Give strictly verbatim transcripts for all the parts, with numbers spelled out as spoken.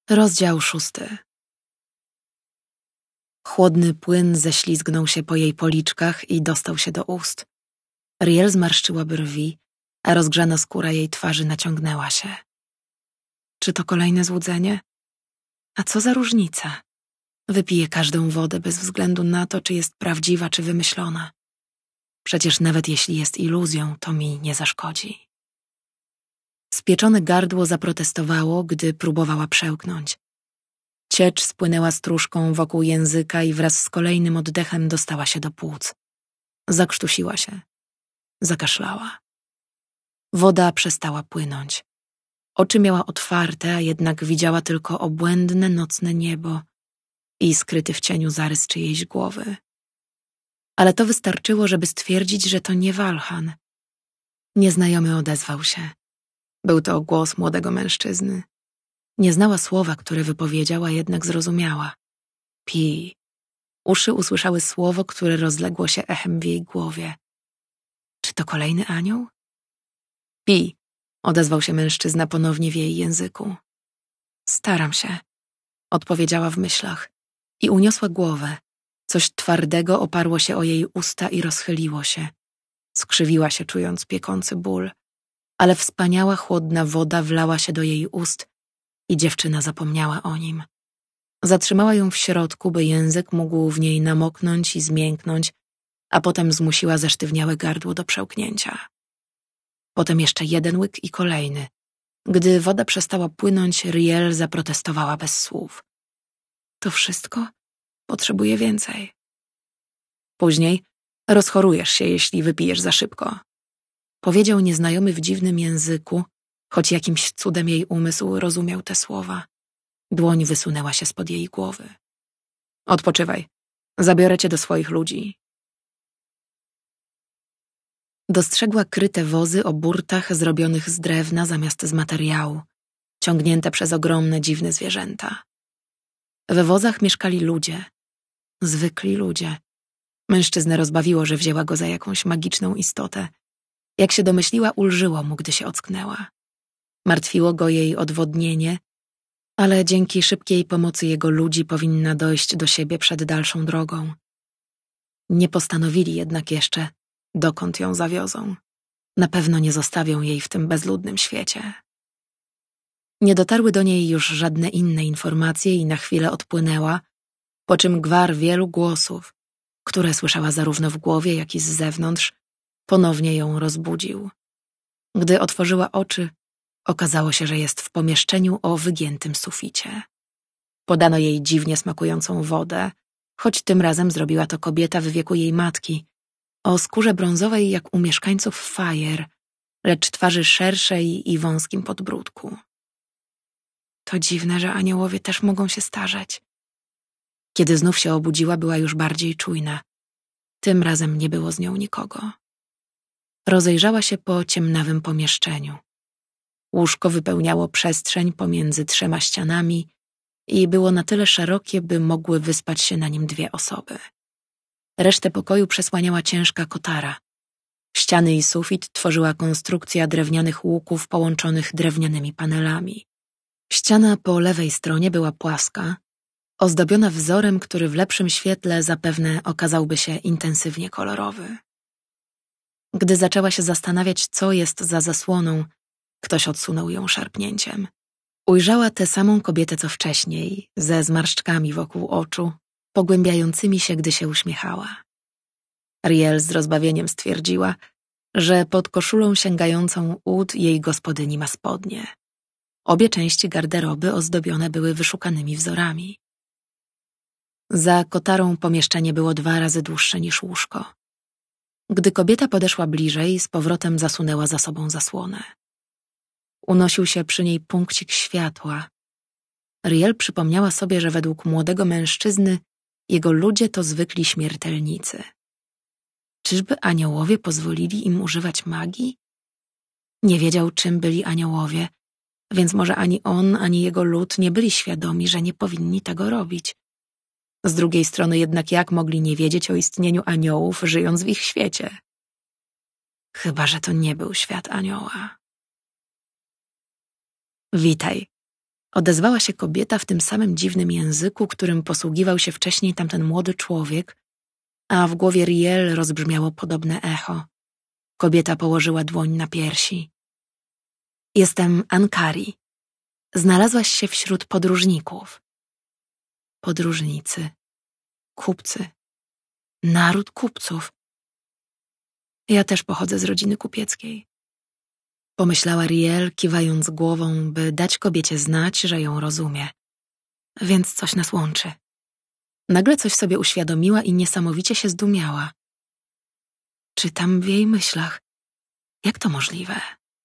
Rozdział szósty. Chłodny płyn ześlizgnął się po jej policzkach i dostał się do ust. Riel zmarszczyła brwi, a rozgrzana skóra jej twarzy naciągnęła się. Czy to kolejne złudzenie? A co za różnica? Wypiję każdą wodę bez względu na to, czy jest prawdziwa, czy wymyślona. Przecież nawet jeśli jest iluzją, to mi nie zaszkodzi. Spieczone gardło zaprotestowało, gdy próbowała przełknąć. Ciecz spłynęła stróżką wokół języka i wraz z kolejnym oddechem dostała się do płuc. Zakrztusiła się. Zakaszlała. Woda przestała płynąć. Oczy miała otwarte, a jednak widziała tylko obłędne nocne niebo i skryty w cieniu zarys czyjejś głowy. Ale to wystarczyło, żeby stwierdzić, że to nie Walhan. Nieznajomy odezwał się. Był to głos młodego mężczyzny. Nie znała słowa, które wypowiedział, a jednak zrozumiała. Pi. Uszy usłyszały słowo, które rozległo się echem w jej głowie. Czy to kolejny anioł? Pi. Odezwał się mężczyzna ponownie w jej języku. Staram się, odpowiedziała w myślach i uniosła głowę. Coś twardego oparło się o jej usta i rozchyliło się. Skrzywiła się, czując piekący ból, ale wspaniała, chłodna woda wlała się do jej ust i dziewczyna zapomniała o nim. Zatrzymała ją w środku, by język mógł w niej namoknąć i zmięknąć, a potem zmusiła zesztywniałe gardło do przełknięcia. Potem jeszcze jeden łyk i kolejny. Gdy woda przestała płynąć, Riel zaprotestowała bez słów. To wszystko? Potrzebuję więcej. Później rozchorujesz się, jeśli wypijesz za szybko. Powiedział nieznajomy w dziwnym języku, choć jakimś cudem jej umysł rozumiał te słowa. Dłoń wysunęła się spod jej głowy. Odpoczywaj. Zabiorę cię do swoich ludzi. Dostrzegła kryte wozy o burtach zrobionych z drewna zamiast z materiału, ciągnięte przez ogromne, dziwne zwierzęta. We wozach mieszkali ludzie. Zwykli ludzie. Mężczyznę rozbawiło, że wzięła go za jakąś magiczną istotę. Jak się domyśliła, ulżyło mu, gdy się ocknęła. Martwiło go jej odwodnienie, ale dzięki szybkiej pomocy jego ludzi powinna dojść do siebie przed dalszą drogą. Nie postanowili jednak jeszcze, dokąd ją zawiozą. Na pewno nie zostawią jej w tym bezludnym świecie. Nie dotarły do niej już żadne inne informacje i na chwilę odpłynęła, po czym gwar wielu głosów, które słyszała zarówno w głowie, jak i z zewnątrz, ponownie ją rozbudził. Gdy otworzyła oczy, okazało się, że jest w pomieszczeniu o wygiętym suficie. Podano jej dziwnie smakującą wodę, choć tym razem zrobiła to kobieta w wieku jej matki, o skórze brązowej jak u mieszkańców Fajer, lecz twarzy szerszej i wąskim podbródku. To dziwne, że aniołowie też mogą się starzeć. Kiedy znów się obudziła, była już bardziej czujna. Tym razem nie było z nią nikogo. Rozejrzała się po ciemnawym pomieszczeniu. Łóżko wypełniało przestrzeń pomiędzy trzema ścianami i było na tyle szerokie, by mogły wyspać się na nim dwie osoby. Resztę pokoju przesłaniała ciężka kotara. Ściany i sufit tworzyła konstrukcja drewnianych łuków połączonych drewnianymi panelami. Ściana po lewej stronie była płaska, ozdobiona wzorem, który w lepszym świetle zapewne okazałby się intensywnie kolorowy. Gdy zaczęła się zastanawiać, co jest za zasłoną, ktoś odsunął ją szarpnięciem. Ujrzała tę samą kobietę, co wcześniej, ze zmarszczkami wokół oczu, pogłębiającymi się, gdy się uśmiechała. Riel z rozbawieniem stwierdziła, że pod koszulą sięgającą ud jej gospodyni ma spodnie. Obie części garderoby ozdobione były wyszukanymi wzorami. Za kotarą pomieszczenie było dwa razy dłuższe niż łóżko. Gdy kobieta podeszła bliżej, z powrotem zasunęła za sobą zasłonę. Unosił się przy niej punkcik światła. Riel przypomniała sobie, że według młodego mężczyzny jego ludzie to zwykli śmiertelnicy. Czyżby aniołowie pozwolili im używać magii? Nie wiedział, czym byli aniołowie, więc może ani on, ani jego lud nie byli świadomi, że nie powinni tego robić. Z drugiej strony jednak jak mogli nie wiedzieć o istnieniu aniołów, żyjąc w ich świecie? Chyba że to nie był świat anioła. Witaj, Odezwała się kobieta w tym samym dziwnym języku, którym posługiwał się wcześniej tamten młody człowiek, a w głowie Riel rozbrzmiało podobne echo. Kobieta położyła dłoń na piersi. Jestem Ankari. Znalazłaś się wśród podróżników. Podróżnicy. Kupcy. Naród kupców. Ja też pochodzę z rodziny kupieckiej. Pomyślała Riel, kiwając głową, by dać kobiecie znać, że ją rozumie. Więc coś nas łączy. Nagle coś sobie uświadomiła i niesamowicie się zdumiała. Czytam w jej myślach. Jak to możliwe?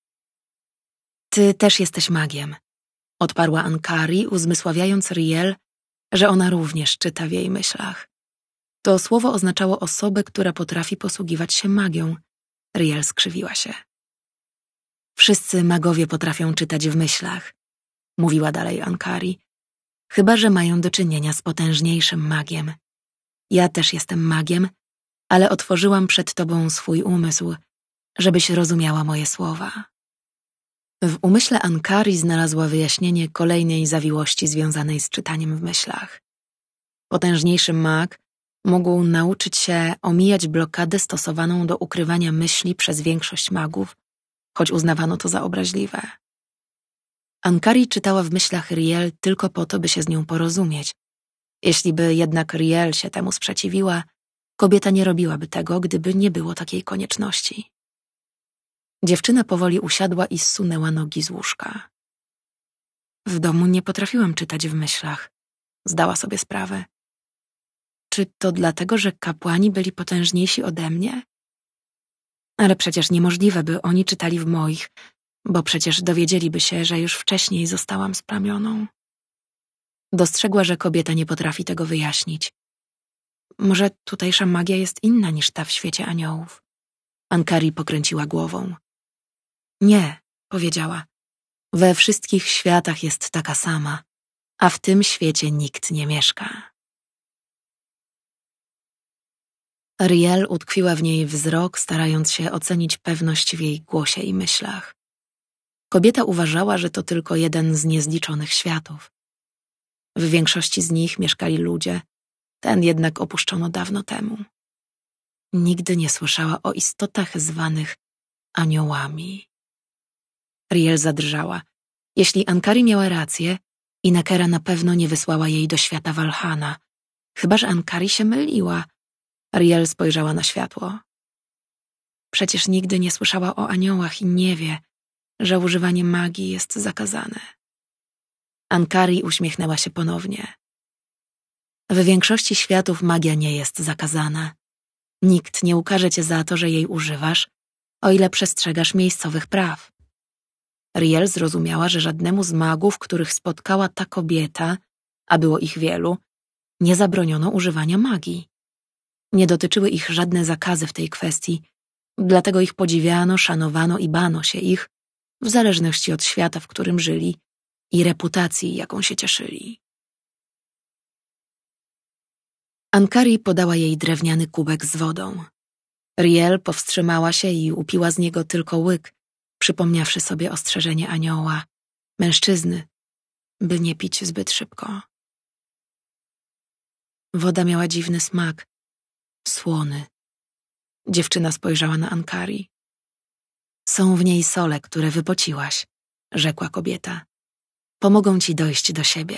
Ty też jesteś magiem, odparła Ankari, uzmysławiając Riel, że ona również czyta w jej myślach. To słowo oznaczało osobę, która potrafi posługiwać się magią. Riel skrzywiła się. Wszyscy magowie potrafią czytać w myślach, mówiła dalej Ankari, chyba że mają do czynienia z potężniejszym magiem. Ja też jestem magiem, ale otworzyłam przed tobą swój umysł, żebyś rozumiała moje słowa. W umyśle Ankari znalazła wyjaśnienie kolejnej zawiłości związanej z czytaniem w myślach. Potężniejszy mag mógł nauczyć się omijać blokadę stosowaną do ukrywania myśli przez większość magów, choć uznawano to za obraźliwe. Ankari czytała w myślach Riel tylko po to, by się z nią porozumieć. Jeśli by jednak Riel się temu sprzeciwiła, kobieta nie robiłaby tego, gdyby nie było takiej konieczności. Dziewczyna powoli usiadła i zsunęła nogi z łóżka. W domu nie potrafiłam czytać w myślach, zdała sobie sprawę. Czy to dlatego, że kapłani byli potężniejsi ode mnie? Ale przecież niemożliwe, by oni czytali w moich, bo przecież dowiedzieliby się, że już wcześniej zostałam splamioną. Dostrzegła, że kobieta nie potrafi tego wyjaśnić. Może tutejsza magia jest inna niż ta w świecie aniołów. Ankari pokręciła głową. Nie, powiedziała. We wszystkich światach jest taka sama, a w tym świecie nikt nie mieszka. Riel utkwiła w niej wzrok, starając się ocenić pewność w jej głosie i myślach. Kobieta uważała, że to tylko jeden z niezliczonych światów. W większości z nich mieszkali ludzie, ten jednak opuszczono dawno temu. Nigdy nie słyszała o istotach zwanych aniołami. Riel zadrżała. Jeśli Ankari miała rację, Inekera na pewno nie wysłała jej do świata Walhana. Chyba że Ankari się myliła. Riel spojrzała na światło. Przecież nigdy nie słyszała o aniołach i nie wie, że używanie magii jest zakazane. Ankari uśmiechnęła się ponownie. W większości światów magia nie jest zakazana. Nikt nie ukarze cię za to, że jej używasz, o ile przestrzegasz miejscowych praw. Riel zrozumiała, że żadnemu z magów, których spotkała ta kobieta, a było ich wielu, nie zabroniono używania magii. Nie dotyczyły ich żadne zakazy w tej kwestii, dlatego ich podziwiano, szanowano i bano się ich, w zależności od świata, w którym żyli i reputacji, jaką się cieszyli. Ankari podała jej drewniany kubek z wodą. Riel powstrzymała się i upiła z niego tylko łyk, przypomniawszy sobie ostrzeżenie anioła, mężczyzny, by nie pić zbyt szybko. Woda miała dziwny smak, słony. Dziewczyna spojrzała na Ankari. Są w niej sole, które wypociłaś, rzekła kobieta. Pomogą ci dojść do siebie.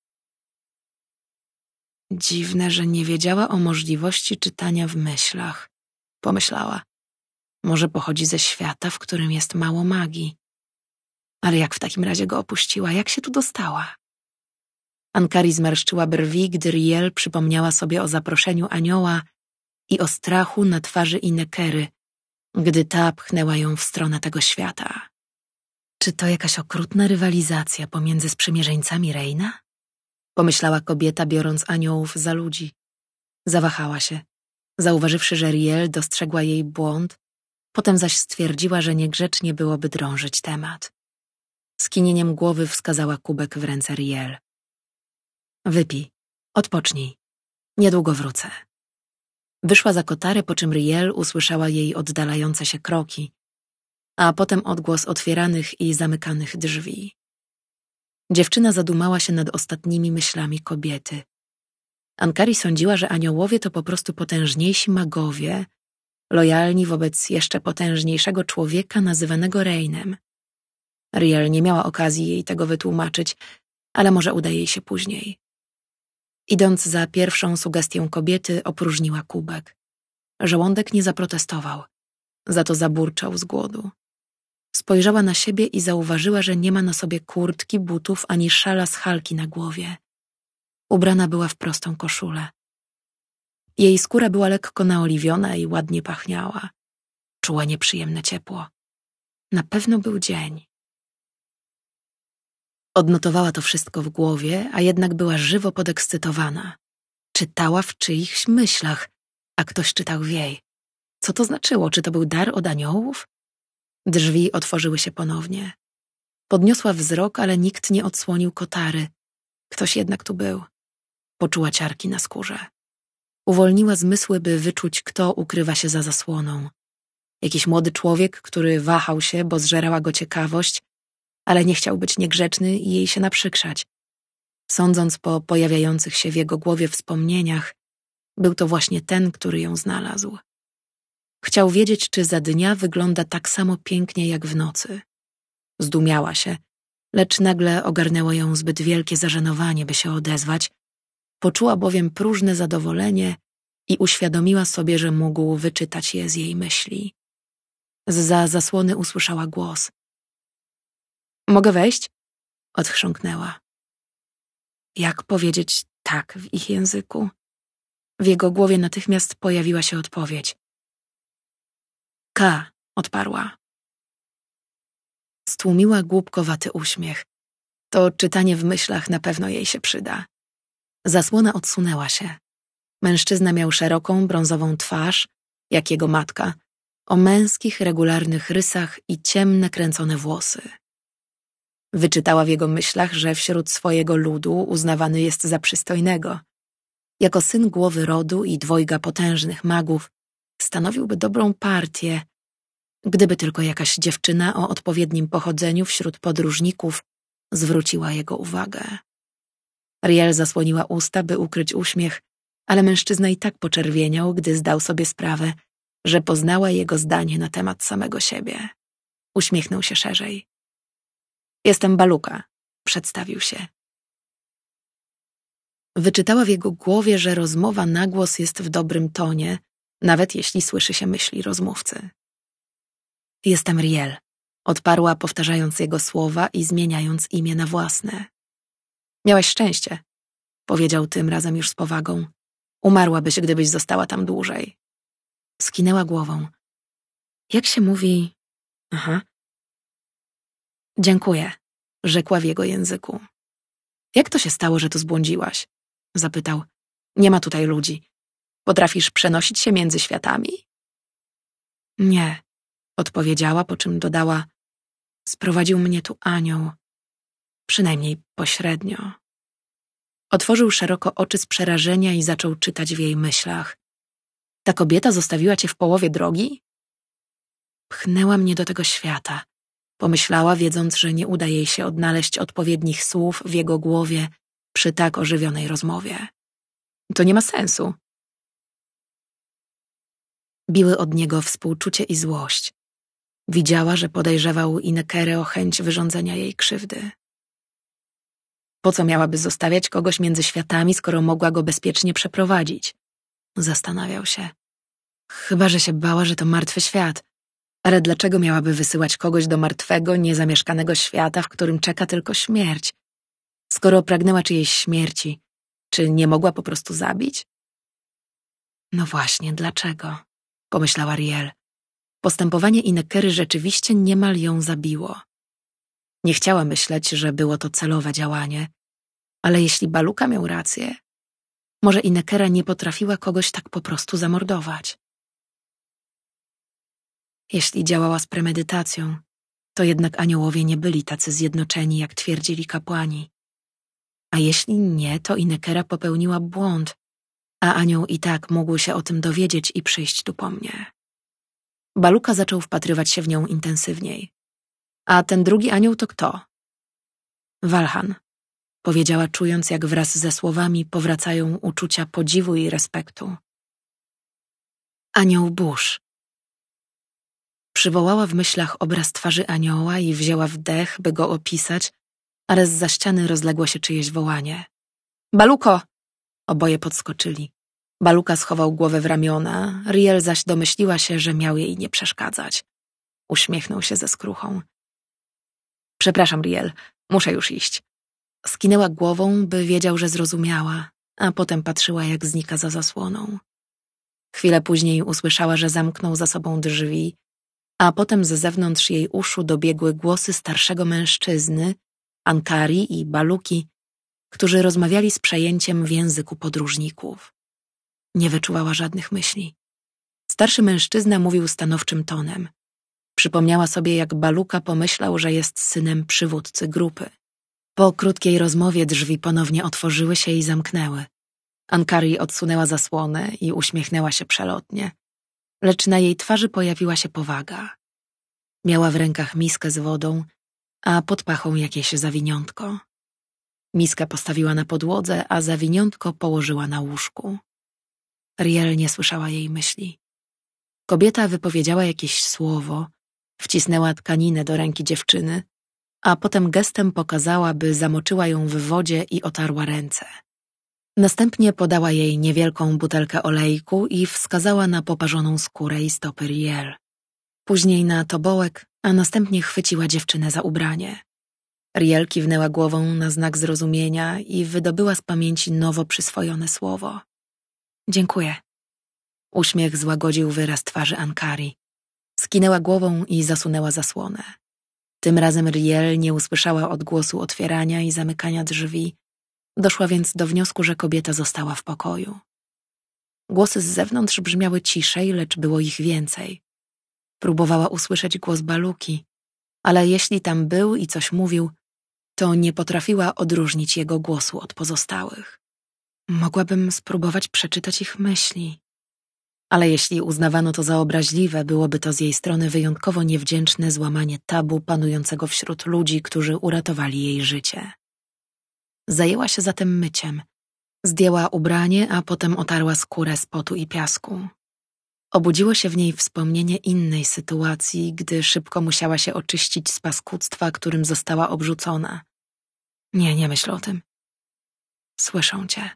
Dziwne, że nie wiedziała o możliwości czytania w myślach, pomyślała. Może pochodzi ze świata, w którym jest mało magii. Ale jak w takim razie go opuściła? Jak się tu dostała? Ankari zmarszczyła brwi, gdy Riel przypomniała sobie o zaproszeniu anioła i o strachu na twarzy Inekery, gdy ta pchnęła ją w stronę tego świata. Czy to jakaś okrutna rywalizacja pomiędzy sprzymierzeńcami Reina? Pomyślała kobieta, biorąc aniołów za ludzi. Zawahała się, zauważywszy, że Riel dostrzegła jej błąd, potem zaś stwierdziła, że niegrzecznie byłoby drążyć temat. Skinieniem głowy wskazała kubek w ręce Riel. Wypij, odpocznij, niedługo wrócę. Wyszła za kotarę, po czym Riel usłyszała jej oddalające się kroki, a potem odgłos otwieranych i zamykanych drzwi. Dziewczyna zadumała się nad ostatnimi myślami kobiety. Ankari sądziła, że aniołowie to po prostu potężniejsi magowie, lojalni wobec jeszcze potężniejszego człowieka nazywanego Reinem. Riel nie miała okazji jej tego wytłumaczyć, ale może uda jej się później. Idąc za pierwszą sugestią kobiety, opróżniła kubek. Żołądek nie zaprotestował, za to zaburczał z głodu. Spojrzała na siebie i zauważyła, że nie ma na sobie kurtki, butów ani szala z halki na głowie. Ubrana była w prostą koszulę. Jej skóra była lekko naoliwiona i ładnie pachniała. Czuła nieprzyjemne ciepło. Na pewno był dzień. Odnotowała to wszystko w głowie, a jednak była żywo podekscytowana. Czytała w czyichś myślach, a ktoś czytał w jej. Co to znaczyło? Czy to był dar od aniołów? Drzwi otworzyły się ponownie. Podniosła wzrok, ale nikt nie odsłonił kotary. Ktoś jednak tu był. Poczuła ciarki na skórze. Uwolniła zmysły, by wyczuć, kto ukrywa się za zasłoną. Jakiś młody człowiek, który wahał się, bo zżerała go ciekawość, ale nie chciał być niegrzeczny i jej się naprzykrzać. Sądząc po pojawiających się w jego głowie wspomnieniach, był to właśnie ten, który ją znalazł. Chciał wiedzieć, czy za dnia wygląda tak samo pięknie jak w nocy. Zdumiała się, lecz nagle ogarnęło ją zbyt wielkie zażenowanie, by się odezwać. Poczuła bowiem próżne zadowolenie i uświadomiła sobie, że mógł wyczytać je z jej myśli. Zza zasłony usłyszała głos. Mogę wejść? Odchrząknęła. Jak powiedzieć tak w ich języku? W jego głowie natychmiast pojawiła się odpowiedź. K, odparła. Stłumiła głupkowaty uśmiech. To czytanie w myślach na pewno jej się przyda. Zasłona odsunęła się. Mężczyzna miał szeroką, brązową twarz, jak jego matka, o męskich, regularnych rysach i ciemne, kręcone włosy. Wyczytała w jego myślach, że wśród swojego ludu uznawany jest za przystojnego. Jako syn głowy rodu i dwojga potężnych magów stanowiłby dobrą partię, gdyby tylko jakaś dziewczyna o odpowiednim pochodzeniu wśród podróżników zwróciła jego uwagę. Riel zasłoniła usta, by ukryć uśmiech, ale mężczyzna i tak poczerwieniał, gdy zdał sobie sprawę, że poznała jego zdanie na temat samego siebie. Uśmiechnął się szerzej. Jestem Baluka, przedstawił się. Wyczytała w jego głowie, że rozmowa na głos jest w dobrym tonie, nawet jeśli słyszy się myśli rozmówcy. Jestem Riel, odparła, powtarzając jego słowa i zmieniając imię na własne. Miałaś szczęście, powiedział tym razem już z powagą. Umarłabyś, gdybyś została tam dłużej. Skinęła głową. Jak się mówi... Aha. Dziękuję, rzekła w jego języku. Jak to się stało, że tu zbłądziłaś? Zapytał. Nie ma tutaj ludzi. Potrafisz przenosić się między światami? Nie, odpowiedziała, po czym dodała. Sprowadził mnie tu anioł. Przynajmniej pośrednio. Otworzył szeroko oczy z przerażenia i zaczął czytać w jej myślach. Ta kobieta zostawiła cię w połowie drogi? Pchnęła mnie do tego świata. Pomyślała, wiedząc, że nie uda jej się odnaleźć odpowiednich słów w jego głowie przy tak ożywionej rozmowie. To nie ma sensu. Biły od niego współczucie i złość. Widziała, że podejrzewał Inekerę o chęć wyrządzenia jej krzywdy. Po co miałaby zostawiać kogoś między światami, skoro mogła go bezpiecznie przeprowadzić? Zastanawiał się. Chyba że się bała, że to martwy świat. Ale dlaczego miałaby wysyłać kogoś do martwego, niezamieszkanego świata, w którym czeka tylko śmierć? Skoro pragnęła czyjejś śmierci, czy nie mogła po prostu zabić? No właśnie, dlaczego? Pomyślała Riel. Postępowanie Inekery rzeczywiście niemal ją zabiło. Nie chciała myśleć, że było to celowe działanie, ale jeśli Baluka miał rację, może Inekera nie potrafiła kogoś tak po prostu zamordować. Jeśli działała z premedytacją, to jednak aniołowie nie byli tacy zjednoczeni, jak twierdzili kapłani. A jeśli nie, to Inekera popełniła błąd, a anioł i tak mógł się o tym dowiedzieć i przyjść tu po mnie. Baluka zaczął wpatrywać się w nią intensywniej. A ten drugi anioł to kto? Walhan, powiedziała, czując, jak wraz ze słowami powracają uczucia podziwu i respektu. Anioł burz. Przywołała w myślach obraz twarzy anioła i wzięła wdech, by go opisać, ale zza ściany rozległo się czyjeś wołanie. Baluko! Oboje podskoczyli. Baluka schował głowę w ramiona, Riel zaś domyśliła się, że miał jej nie przeszkadzać. Uśmiechnął się ze skruchą. Przepraszam, Riel, muszę już iść. Skinęła głową, by wiedział, że zrozumiała, a potem patrzyła, jak znika za zasłoną. Chwilę później usłyszała, że zamknął za sobą drzwi, a potem ze zewnątrz jej uszu dobiegły głosy starszego mężczyzny, Ankari i Baluki, którzy rozmawiali z przejęciem w języku podróżników. Nie wyczuwała żadnych myśli. Starszy mężczyzna mówił stanowczym tonem. Przypomniała sobie, jak Baluka pomyślał, że jest synem przywódcy grupy. Po krótkiej rozmowie drzwi ponownie otworzyły się i zamknęły. Ankari odsunęła zasłonę i uśmiechnęła się przelotnie, lecz na jej twarzy pojawiła się powaga. Miała w rękach miskę z wodą, a pod pachą jakieś zawiniątko. Miskę postawiła na podłodze, a zawiniątko położyła na łóżku. Riel nie słyszała jej myśli. Kobieta wypowiedziała jakieś słowo, wcisnęła tkaninę do ręki dziewczyny, a potem gestem pokazała, by zamoczyła ją w wodzie i otarła ręce. Następnie podała jej niewielką butelkę olejku i wskazała na poparzoną skórę i stopy Riel. Później na tobołek, a następnie chwyciła dziewczynę za ubranie. Riel kiwnęła głową na znak zrozumienia i wydobyła z pamięci nowo przyswojone słowo. Dziękuję. Uśmiech złagodził wyraz twarzy Ankari. Skinęła głową i zasunęła zasłonę. Tym razem Riel nie usłyszała odgłosu otwierania i zamykania drzwi. Doszła więc do wniosku, że kobieta została w pokoju. Głosy z zewnątrz brzmiały ciszej, lecz było ich więcej. Próbowała usłyszeć głos Baluki, ale jeśli tam był i coś mówił, to nie potrafiła odróżnić jego głosu od pozostałych. Mogłabym spróbować przeczytać ich myśli. Ale jeśli uznawano to za obraźliwe, byłoby to z jej strony wyjątkowo niewdzięczne złamanie tabu panującego wśród ludzi, którzy uratowali jej życie. Zajęła się zatem myciem. Zdjęła ubranie, a potem otarła skórę z potu i piasku. Obudziło się w niej wspomnienie innej sytuacji, gdy szybko musiała się oczyścić z paskudztwa, którym została obrzucona. Nie, nie myśl o tym. Słyszą cię.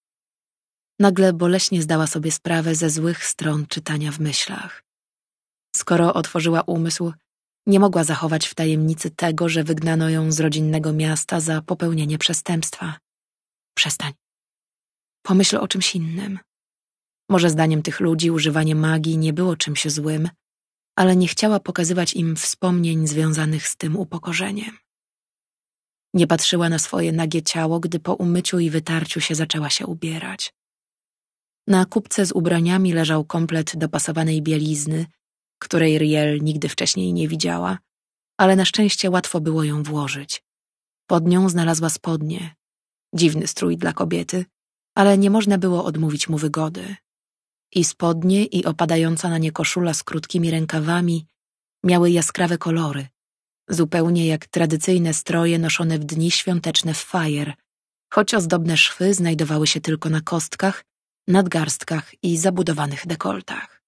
Nagle boleśnie zdała sobie sprawę ze złych stron czytania w myślach. Skoro otworzyła umysł, nie mogła zachować w tajemnicy tego, że wygnano ją z rodzinnego miasta za popełnienie przestępstwa. Przestań. Pomyśl o czymś innym. Może zdaniem tych ludzi używanie magii nie było czymś złym, ale nie chciała pokazywać im wspomnień związanych z tym upokorzeniem. Nie patrzyła na swoje nagie ciało, gdy po umyciu i wytarciu się zaczęła się ubierać. Na kubce z ubraniami leżał komplet dopasowanej bielizny, której Riel nigdy wcześniej nie widziała, ale na szczęście łatwo było ją włożyć. Pod nią znalazła spodnie. Dziwny strój dla kobiety, ale nie można było odmówić mu wygody. I spodnie, i opadająca na nie koszula z krótkimi rękawami miały jaskrawe kolory, zupełnie jak tradycyjne stroje noszone w dni świąteczne w Fajer, choć ozdobne szwy znajdowały się tylko na kostkach, nadgarstkach i zabudowanych dekoltach.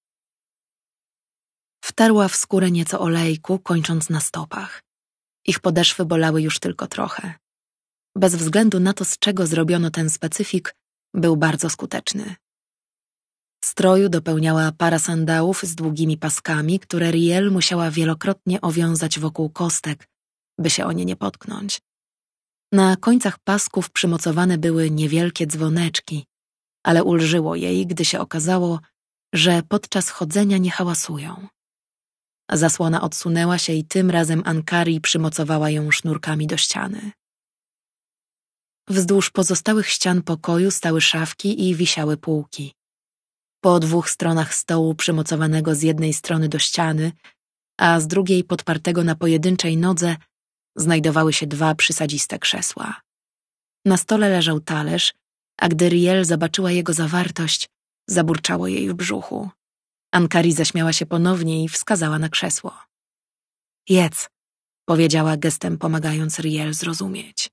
Wtarła w skórę nieco olejku, kończąc na stopach. Ich podeszwy bolały już tylko trochę. Bez względu na to, z czego zrobiono ten specyfik, był bardzo skuteczny. Stroju dopełniała para sandałów z długimi paskami, które Riel musiała wielokrotnie owiązać wokół kostek, by się o nie nie potknąć. Na końcach pasków przymocowane były niewielkie dzwoneczki, ale ulżyło jej, gdy się okazało, że podczas chodzenia nie hałasują. Zasłona odsunęła się i tym razem Ankari przymocowała ją sznurkami do ściany. Wzdłuż pozostałych ścian pokoju stały szafki i wisiały półki. Po dwóch stronach stołu przymocowanego z jednej strony do ściany, a z drugiej podpartego na pojedynczej nodze, znajdowały się dwa przysadziste krzesła. Na stole leżał talerz, a gdy Riel zobaczyła jego zawartość, zaburczało jej w brzuchu. Ankari zaśmiała się ponownie i wskazała na krzesło. Jedz, powiedziała gestem pomagając Riel zrozumieć.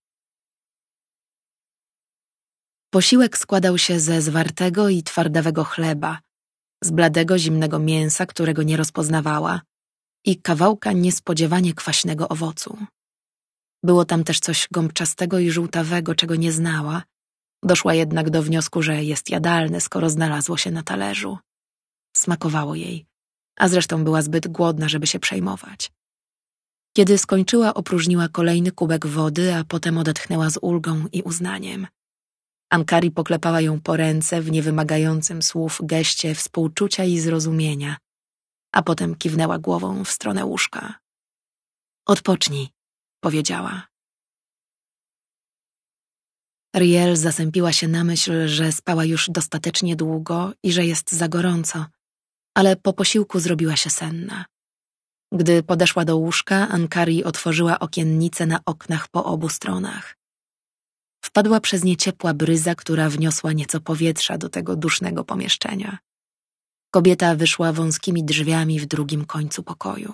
Posiłek składał się ze zwartego i twardawego chleba, z bladego zimnego mięsa, którego nie rozpoznawała, i kawałka niespodziewanie kwaśnego owocu. Było tam też coś gąbczastego i żółtawego, czego nie znała. Doszła jednak do wniosku, że jest jadalne, skoro znalazło się na talerzu. Smakowało jej, a zresztą była zbyt głodna, żeby się przejmować. Kiedy skończyła, opróżniła kolejny kubek wody, a potem odetchnęła z ulgą i uznaniem. Ankari poklepała ją po ręce w niewymagającym słów geście współczucia i zrozumienia, a potem kiwnęła głową w stronę łóżka. Odpocznij, powiedziała. Riel zasępiła się na myśl, że spała już dostatecznie długo i że jest za gorąco, ale po posiłku zrobiła się senna. Gdy podeszła do łóżka, Ankari otworzyła okiennice na oknach po obu stronach. Wpadła przez nie ciepła bryza, która wniosła nieco powietrza do tego dusznego pomieszczenia. Kobieta wyszła wąskimi drzwiami w drugim końcu pokoju.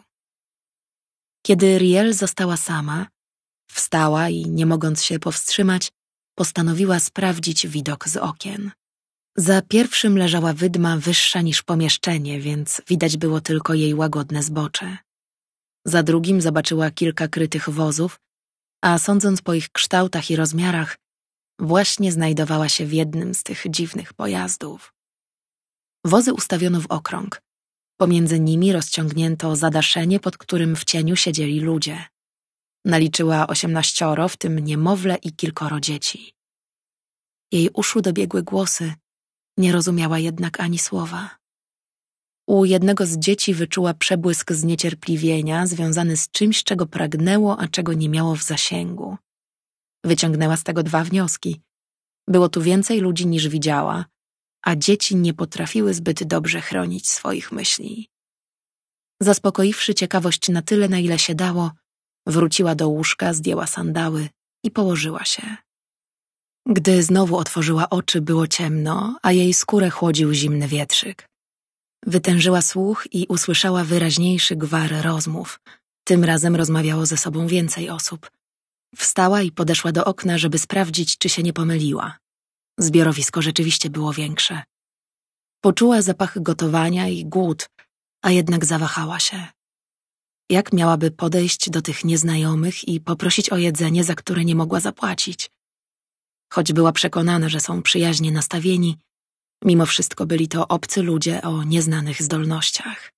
Kiedy Riel została sama, wstała i, nie mogąc się powstrzymać, postanowiła sprawdzić widok z okien. Za pierwszym leżała wydma wyższa niż pomieszczenie, więc widać było tylko jej łagodne zbocze. Za drugim zobaczyła kilka krytych wozów, a sądząc po ich kształtach i rozmiarach, właśnie znajdowała się w jednym z tych dziwnych pojazdów. Wozy ustawiono w okrąg. Pomiędzy nimi rozciągnięto zadaszenie, pod którym w cieniu siedzieli ludzie. Naliczyła osiemnaścioro, w tym niemowlę i kilkoro dzieci. Jej uszu dobiegły głosy, nie rozumiała jednak ani słowa. U jednego z dzieci wyczuła przebłysk zniecierpliwienia związany z czymś, czego pragnęło, a czego nie miało w zasięgu. Wyciągnęła z tego dwa wnioski. Było tu więcej ludzi niż widziała, a dzieci nie potrafiły zbyt dobrze chronić swoich myśli. Zaspokoiwszy ciekawość na tyle, na ile się dało, wróciła do łóżka, zdjęła sandały i położyła się. Gdy znowu otworzyła oczy, było ciemno, a jej skórę chłodził zimny wietrzyk. Wytężyła słuch i usłyszała wyraźniejszy gwar rozmów. Tym razem rozmawiało ze sobą więcej osób. Wstała i podeszła do okna, żeby sprawdzić, czy się nie pomyliła. Zbiorowisko rzeczywiście było większe. Poczuła zapach gotowania i głód, a jednak zawahała się. Jak miałaby podejść do tych nieznajomych i poprosić o jedzenie, za które nie mogła zapłacić? Choć była przekonana, że są przyjaźnie nastawieni, mimo wszystko byli to obcy ludzie o nieznanych zdolnościach.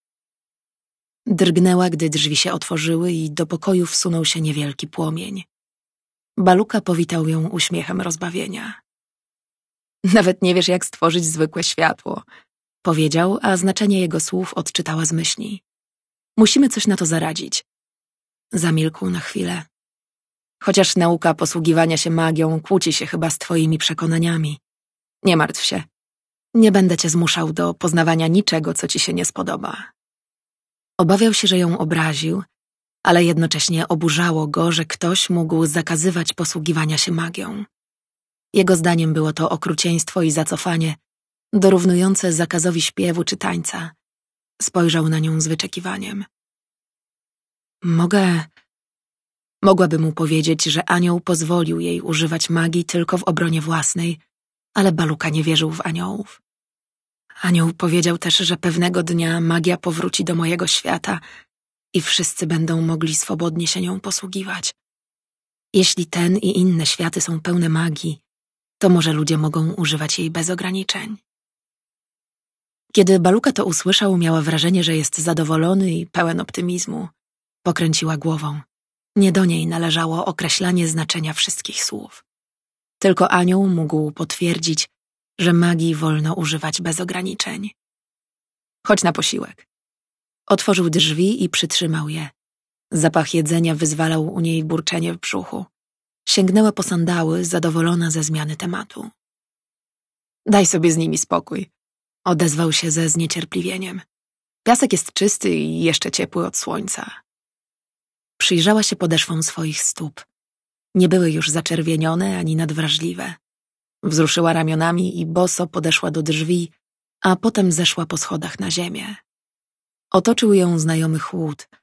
Drgnęła, gdy drzwi się otworzyły i do pokoju wsunął się niewielki płomień. Baluka powitał ją uśmiechem rozbawienia. Nawet nie wiesz, jak stworzyć zwykłe światło, powiedział, a znaczenie jego słów odczytała z myśli. Musimy coś na to zaradzić. Zamilkł na chwilę. Chociaż nauka posługiwania się magią kłóci się chyba z twoimi przekonaniami. Nie martw się. Nie będę cię zmuszał do poznawania niczego, co ci się nie spodoba. Obawiał się, że ją obraził, ale jednocześnie oburzało go, że ktoś mógł zakazywać posługiwania się magią. Jego zdaniem było to okrucieństwo i zacofanie, dorównujące zakazowi śpiewu czy tańca. Spojrzał na nią z wyczekiwaniem. Mogę... Mogłaby mu powiedzieć, że anioł pozwolił jej używać magii tylko w obronie własnej, ale Baluka nie wierzył w aniołów. Anioł powiedział też, że pewnego dnia magia powróci do mojego świata i wszyscy będą mogli swobodnie się nią posługiwać. Jeśli ten i inne światy są pełne magii, to może ludzie mogą używać jej bez ograniczeń. Kiedy Baluka to usłyszał, miała wrażenie, że jest zadowolony i pełen optymizmu. Pokręciła głową. Nie do niej należało określanie znaczenia wszystkich słów. Tylko anioł mógł potwierdzić, że magii wolno używać bez ograniczeń. Chodź na posiłek. Otworzył drzwi i przytrzymał je. Zapach jedzenia wyzwalał u niej burczenie w brzuchu. Sięgnęła po sandały, zadowolona ze zmiany tematu. Daj sobie z nimi spokój, odezwał się ze zniecierpliwieniem. Piasek jest czysty i jeszcze ciepły od słońca. Przyjrzała się podeszwom swoich stóp. Nie były już zaczerwienione ani nadwrażliwe. Wzruszyła ramionami i boso podeszła do drzwi, a potem zeszła po schodach na ziemię. Otoczył ją znajomy chłód,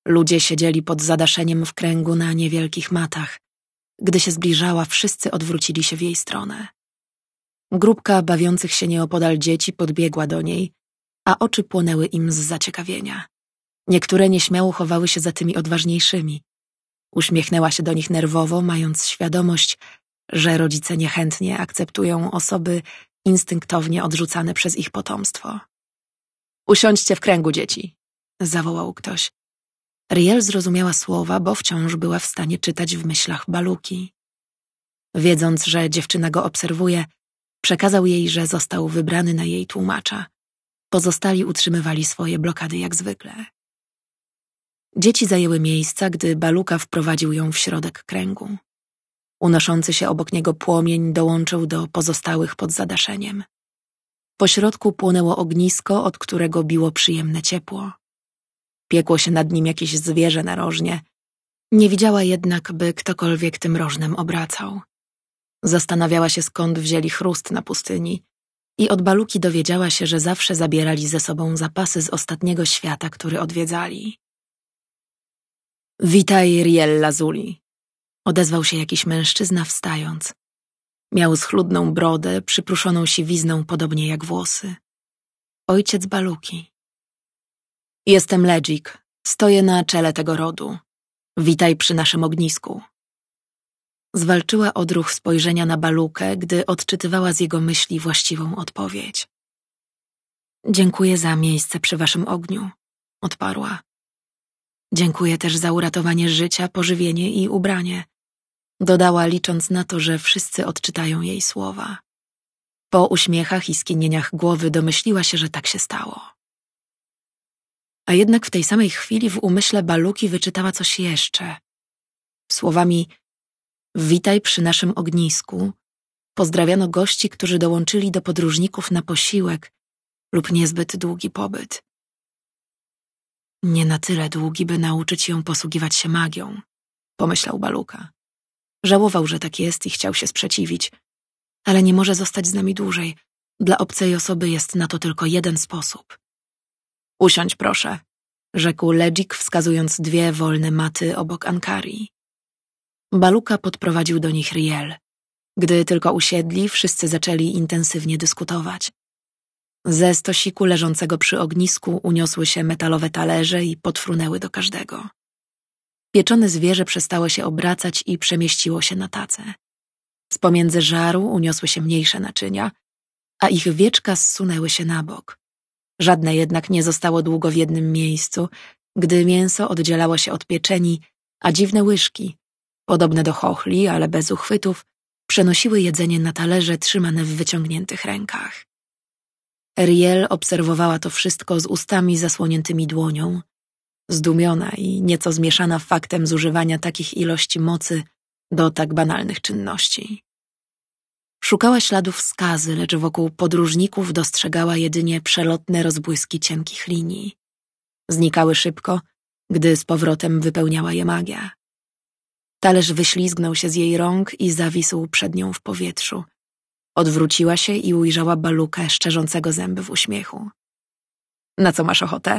Ludzie siedzieli pod zadaszeniem w kręgu na niewielkich matach. Gdy się zbliżała, wszyscy odwrócili się w jej stronę. Grupka bawiących się nieopodal dzieci podbiegła do niej, a oczy płonęły im z zaciekawienia. Niektóre nieśmiało chowały się za tymi odważniejszymi. Uśmiechnęła się do nich nerwowo, mając świadomość, że rodzice niechętnie akceptują osoby instynktownie odrzucane przez ich potomstwo. Usiądźcie w kręgu, dzieci, zawołał ktoś. Riel zrozumiała słowa, bo wciąż była w stanie czytać w myślach Baluki. Wiedząc, że dziewczyna go obserwuje, przekazał jej, że został wybrany na jej tłumacza. Pozostali utrzymywali swoje blokady jak zwykle. Dzieci zajęły miejsca, gdy Baluka wprowadził ją w środek kręgu. Unoszący się obok niego płomień dołączył do pozostałych pod zadaszeniem. Po środku płonęło ognisko, od którego biło przyjemne ciepło. Piekło się nad nim jakieś zwierzę narożnie. Nie widziała jednak, by ktokolwiek tym rożnem obracał. Zastanawiała się, skąd wzięli chrust na pustyni i od Baluki dowiedziała się, że zawsze zabierali ze sobą zapasy z ostatniego świata, który odwiedzali. Witaj, Riel Lazuli, odezwał się jakiś mężczyzna, wstając. Miał schludną brodę, przypruszoną siwizną podobnie jak włosy. Ojciec Baluki. Jestem Ledzik, stoję na czele tego rodu. Witaj przy naszym ognisku. Zwalczyła odruch spojrzenia na Balukę, gdy odczytywała z jego myśli właściwą odpowiedź. Dziękuję za miejsce przy waszym ogniu, odparła. Dziękuję też za uratowanie życia, pożywienie i ubranie. Dodała, licząc na to, że wszyscy odczytają jej słowa. Po uśmiechach i skinieniach głowy domyśliła się, że tak się stało. A jednak w tej samej chwili w umyśle Baluki wyczytała coś jeszcze. Słowami witaj przy naszym ognisku pozdrawiano gości, którzy dołączyli do podróżników na posiłek lub niezbyt długi pobyt. Nie na tyle długi, by nauczyć ją posługiwać się magią, pomyślał Baluka. Żałował, że tak jest i chciał się sprzeciwić, ale nie może zostać z nami dłużej. Dla obcej osoby jest na to tylko jeden sposób. Usiądź proszę, rzekł Ledzik, wskazując dwie wolne maty obok Ankari. Baluka podprowadził do nich Riel. Gdy tylko usiedli, wszyscy zaczęli intensywnie dyskutować. Ze stosiku leżącego przy ognisku uniosły się metalowe talerze i podfrunęły do każdego. Pieczone zwierzę przestało się obracać i przemieściło się na tacę. Z pomiędzy żaru uniosły się mniejsze naczynia, a ich wieczka zsunęły się na bok. Żadne jednak nie zostało długo w jednym miejscu, gdy mięso oddzielało się od pieczeni, a dziwne łyżki, podobne do chochli, ale bez uchwytów, przenosiły jedzenie na talerze trzymane w wyciągniętych rękach. Riel obserwowała to wszystko z ustami zasłoniętymi dłonią, zdumiona i nieco zmieszana faktem zużywania takich ilości mocy do tak banalnych czynności. Szukała śladów skazy, lecz wokół podróżników dostrzegała jedynie przelotne rozbłyski cienkich linii. Znikały szybko, gdy z powrotem wypełniała je magia. Talerz wyślizgnął się z jej rąk i zawisł przed nią w powietrzu. Odwróciła się i ujrzała Balukę szczerzącego zęby w uśmiechu. Na co masz ochotę?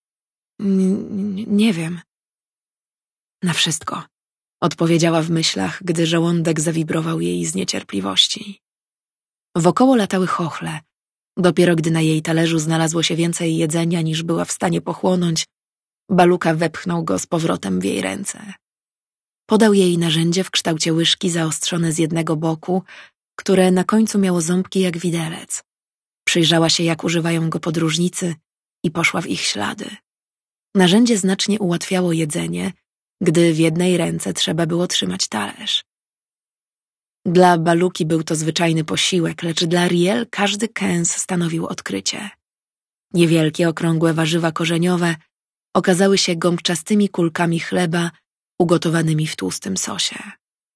N- nie wiem. Na wszystko, odpowiedziała w myślach, gdy żołądek zawibrował jej z niecierpliwości. Wokoło latały chochle. Dopiero gdy na jej talerzu znalazło się więcej jedzenia, niż była w stanie pochłonąć, Baluka wepchnął go z powrotem w jej ręce. Podał jej narzędzie w kształcie łyżki zaostrzone z jednego boku, które na końcu miało ząbki jak widelec. Przyjrzała się, jak używają go podróżnicy i poszła w ich ślady. Narzędzie znacznie ułatwiało jedzenie, gdy w jednej ręce trzeba było trzymać talerz. Dla Baluki był to zwyczajny posiłek, lecz dla Riel każdy kęs stanowił odkrycie. Niewielkie, okrągłe warzywa korzeniowe okazały się gąbczastymi kulkami chleba ugotowanymi w tłustym sosie.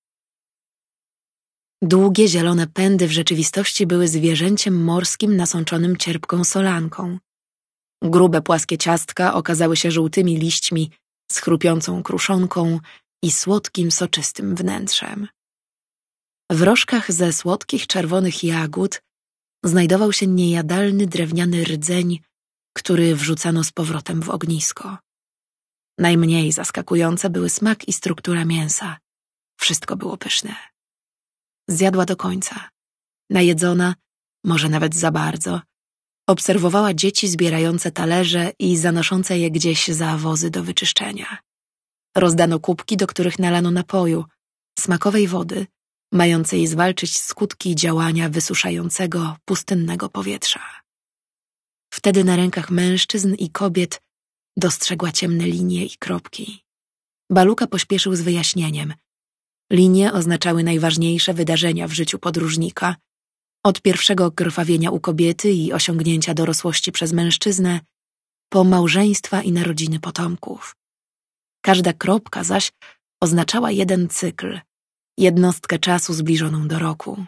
Długie, zielone pędy w rzeczywistości były zwierzęciem morskim nasączonym cierpką solanką. Grube, płaskie ciastka okazały się żółtymi liśćmi z chrupiącą kruszonką i słodkim, soczystym wnętrzem. W rożkach ze słodkich, czerwonych jagód znajdował się niejadalny drewniany rdzeń, który wrzucano z powrotem w ognisko. Najmniej zaskakujące były smak i struktura mięsa. Wszystko było pyszne. Zjadła do końca. Najedzona, może nawet za bardzo, obserwowała dzieci zbierające talerze i zanoszące je gdzieś za wozy do wyczyszczenia. Rozdano kubki, do których nalano napoju, smakowej wody, mającej zwalczyć skutki działania wysuszającego, pustynnego powietrza. Wtedy na rękach mężczyzn i kobiet dostrzegła ciemne linie i kropki. Baluka pośpieszył z wyjaśnieniem. Linie oznaczały najważniejsze wydarzenia w życiu podróżnika, od pierwszego krwawienia u kobiety i osiągnięcia dorosłości przez mężczyznę, po małżeństwa i narodziny potomków. Każda kropka zaś oznaczała jeden cykl, jednostkę czasu zbliżoną do roku.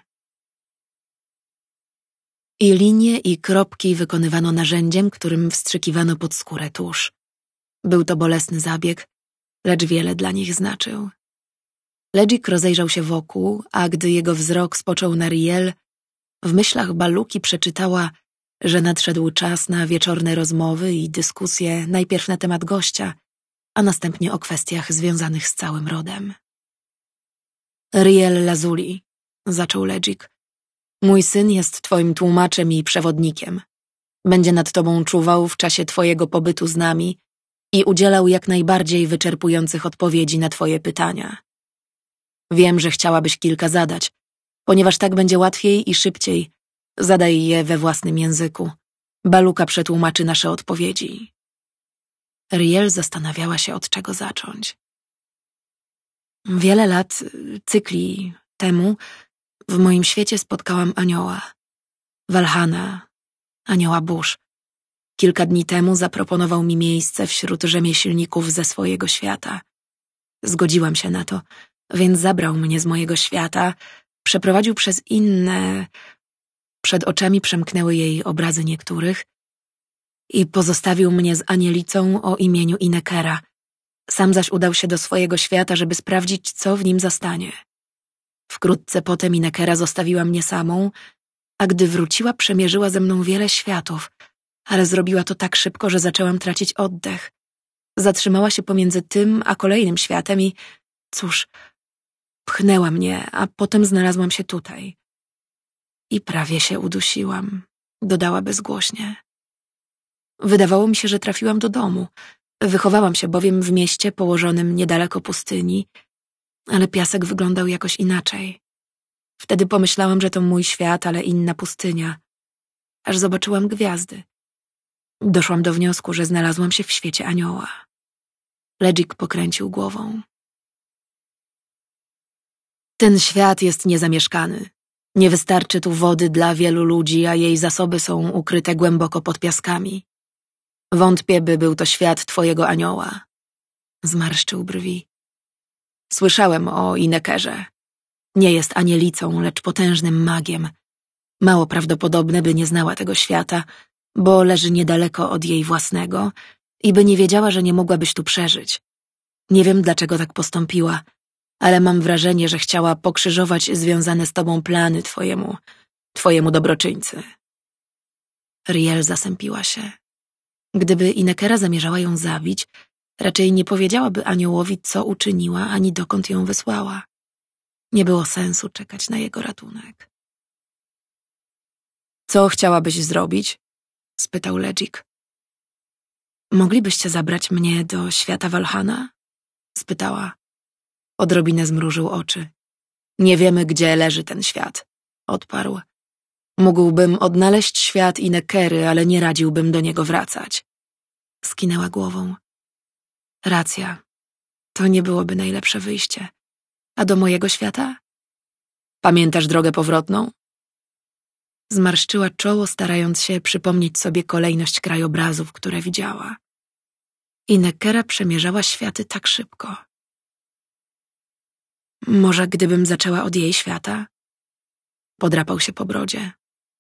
I linie i kropki wykonywano narzędziem, którym wstrzykiwano pod skórę tusz. Był to bolesny zabieg, lecz wiele dla nich znaczył. Ledzik rozejrzał się wokół, a gdy jego wzrok spoczął na Riel, w myślach Baluki przeczytała, że nadszedł czas na wieczorne rozmowy i dyskusje najpierw na temat gościa, a następnie o kwestiach związanych z całym rodem. Riel Lazuli, zaczął Ledzik, mój syn jest twoim tłumaczem i przewodnikiem. Będzie nad tobą czuwał w czasie twojego pobytu z nami i udzielał jak najbardziej wyczerpujących odpowiedzi na twoje pytania. Wiem, że chciałabyś kilka zadać, ponieważ tak będzie łatwiej i szybciej. Zadaj je we własnym języku. Baluka przetłumaczy nasze odpowiedzi. Riel zastanawiała się, od czego zacząć. Wiele lat, cykli temu, w moim świecie spotkałam anioła. Walhana, anioła burz. Kilka dni temu zaproponował mi miejsce wśród rzemieślników ze swojego świata. Zgodziłam się na to, więc zabrał mnie z mojego świata, przeprowadził przez inne... Przed oczami przemknęły jej obrazy niektórych i pozostawił mnie z anielicą o imieniu Inekera. Sam zaś udał się do swojego świata, żeby sprawdzić, co w nim zastanie. Wkrótce potem Inekera zostawiła mnie samą, a gdy wróciła, przemierzyła ze mną wiele światów, ale zrobiła to tak szybko, że zaczęłam tracić oddech. Zatrzymała się pomiędzy tym a kolejnym światem i, cóż, pchnęła mnie, a potem znalazłam się tutaj. I prawie się udusiłam, dodała bezgłośnie. Wydawało mi się, że trafiłam do domu. Wychowałam się bowiem w mieście położonym niedaleko pustyni, ale piasek wyglądał jakoś inaczej. Wtedy pomyślałam, że to mój świat, ale inna pustynia. Aż zobaczyłam gwiazdy. Doszłam do wniosku, że znalazłam się w świecie anioła. Ledzik pokręcił głową. Ten świat jest niezamieszkany. Nie wystarczy tu wody dla wielu ludzi, a jej zasoby są ukryte głęboko pod piaskami. Wątpię, by był to świat twojego anioła. Zmarszczył brwi. Słyszałem o Inekerze. Nie jest anielicą, lecz potężnym magiem. Mało prawdopodobne, by nie znała tego świata, bo leży niedaleko od jej własnego i by nie wiedziała, że nie mogłabyś tu przeżyć. Nie wiem, dlaczego tak postąpiła, ale mam wrażenie, że chciała pokrzyżować związane z tobą plany twojemu, twojemu dobroczyńcy. Riel zasępiła się. Gdyby Inekera zamierzała ją zabić, raczej nie powiedziałaby aniołowi, co uczyniła, ani dokąd ją wysłała. Nie było sensu czekać na jego ratunek. Co chciałabyś zrobić? Spytał Ledzik. Moglibyście zabrać mnie do świata Walhana? Spytała. Odrobinę zmrużył oczy. Nie wiemy, gdzie leży ten świat, odparł. Mógłbym odnaleźć świat Inekery, ale nie radziłbym do niego wracać. Skinęła głową. Racja. To nie byłoby najlepsze wyjście. A do mojego świata? Pamiętasz drogę powrotną? Zmarszczyła czoło, starając się przypomnieć sobie kolejność krajobrazów, które widziała. Inekera przemierzała światy tak szybko. Może gdybym zaczęła od jej świata? Podrapał się po brodzie.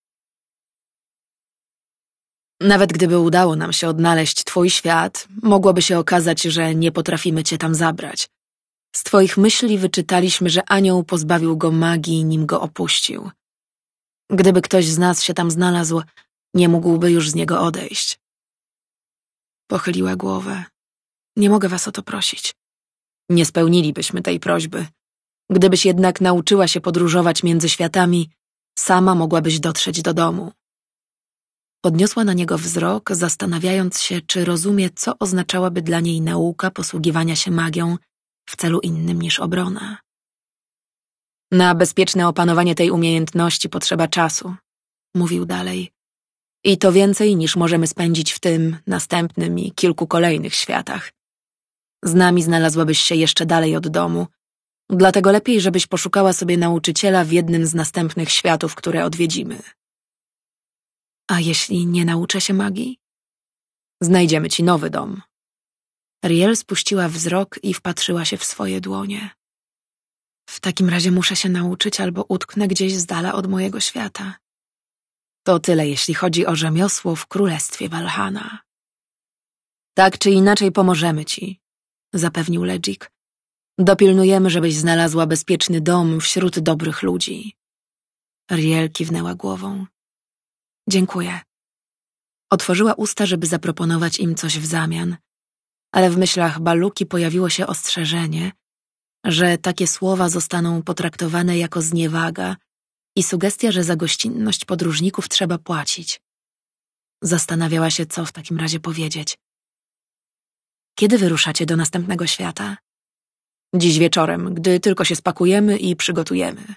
Nawet gdyby udało nam się odnaleźć twój świat, mogłoby się okazać, że nie potrafimy cię tam zabrać. Z twoich myśli wyczytaliśmy, że anioł pozbawił go magii, nim go opuścił. Gdyby ktoś z nas się tam znalazł, nie mógłby już z niego odejść. Pochyliła głowę. Nie mogę was o to prosić. Nie spełnilibyśmy tej prośby. Gdybyś jednak nauczyła się podróżować między światami, sama mogłabyś dotrzeć do domu. Podniosła na niego wzrok, zastanawiając się, czy rozumie, co oznaczałaby dla niej nauka posługiwania się magią w celu innym niż obrona. Na bezpieczne opanowanie tej umiejętności potrzeba czasu, mówił dalej. I to więcej niż możemy spędzić w tym, następnym i kilku kolejnych światach. Z nami znalazłabyś się jeszcze dalej od domu, dlatego lepiej, żebyś poszukała sobie nauczyciela w jednym z następnych światów, które odwiedzimy. A jeśli nie nauczę się magii? Znajdziemy ci nowy dom. Riel spuściła wzrok i wpatrzyła się w swoje dłonie. W takim razie muszę się nauczyć albo utknę gdzieś z dala od mojego świata. To tyle, jeśli chodzi o rzemiosło w królestwie Walhana. Tak czy inaczej pomożemy ci, zapewnił Ledzik. Dopilnujemy, żebyś znalazła bezpieczny dom wśród dobrych ludzi. Riel kiwnęła głową. Dziękuję. Otworzyła usta, żeby zaproponować im coś w zamian, ale w myślach Baluki pojawiło się ostrzeżenie, że takie słowa zostaną potraktowane jako zniewaga i sugestia, że za gościnność podróżników trzeba płacić. Zastanawiała się, co w takim razie powiedzieć. Kiedy wyruszacie do następnego świata? Dziś wieczorem, gdy tylko się spakujemy i przygotujemy.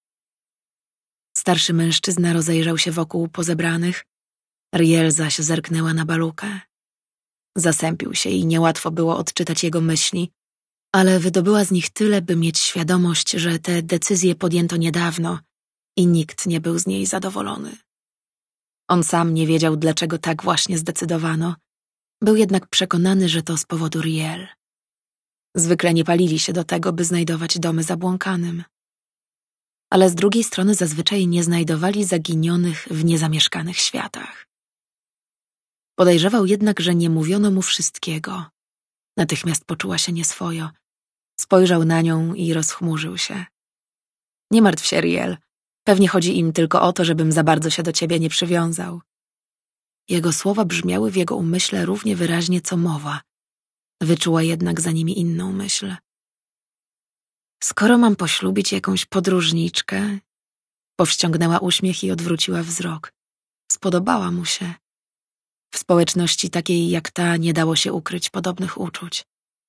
Starszy mężczyzna rozejrzał się wokół pozebranych, Riel zaś zerknęła na Balukę. Zasępił się i niełatwo było odczytać jego myśli, ale wydobyła z nich tyle, by mieć świadomość, że te decyzje podjęto niedawno i nikt nie był z niej zadowolony. On sam nie wiedział, dlaczego tak właśnie zdecydowano, był jednak przekonany, że to z powodu Riel. Zwykle nie palili się do tego, by znajdować domy zabłąkanym. Ale z drugiej strony zazwyczaj nie znajdowali zaginionych w niezamieszkanych światach. Podejrzewał jednak, że nie mówiono mu wszystkiego. Natychmiast poczuła się nieswojo. Spojrzał na nią i rozchmurzył się. Nie martw się, Riel. Pewnie chodzi im tylko o to, żebym za bardzo się do ciebie nie przywiązał. Jego słowa brzmiały w jego umyśle równie wyraźnie co mowa. Wyczuła jednak za nimi inną myśl. Skoro mam poślubić jakąś podróżniczkę, powściągnęła uśmiech i odwróciła wzrok. Spodobała mu się. W społeczności takiej jak ta nie dało się ukryć podobnych uczuć.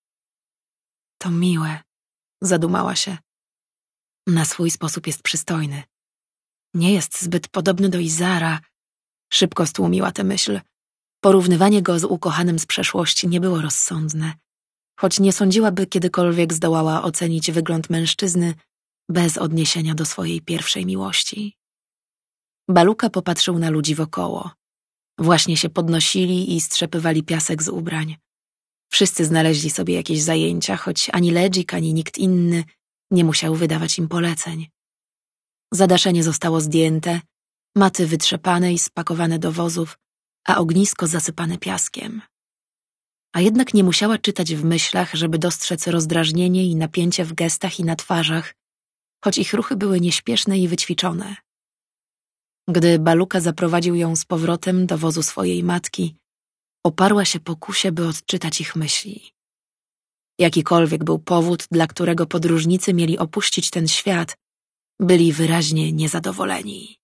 To miłe, zadumała się. Na swój sposób jest przystojny. Nie jest zbyt podobny do Izara. Szybko stłumiła tę myśl. Porównywanie go z ukochanym z przeszłości nie było rozsądne, choć nie sądziła, by kiedykolwiek zdołała ocenić wygląd mężczyzny bez odniesienia do swojej pierwszej miłości. Baluka popatrzył na ludzi wokoło. Właśnie się podnosili i strzepywali piasek z ubrań. Wszyscy znaleźli sobie jakieś zajęcia, choć ani Ledzik, ani nikt inny nie musiał wydawać im poleceń. Zadaszenie zostało zdjęte, maty wytrzepane i spakowane do wozów, a ognisko zasypane piaskiem. A jednak nie musiała czytać w myślach, żeby dostrzec rozdrażnienie i napięcie w gestach i na twarzach, choć ich ruchy były nieśpieszne i wyćwiczone. Gdy Baluka zaprowadził ją z powrotem do wozu swojej matki, oparła się pokusie, by odczytać ich myśli. Jakikolwiek był powód, dla którego podróżnicy mieli opuścić ten świat, byli wyraźnie niezadowoleni.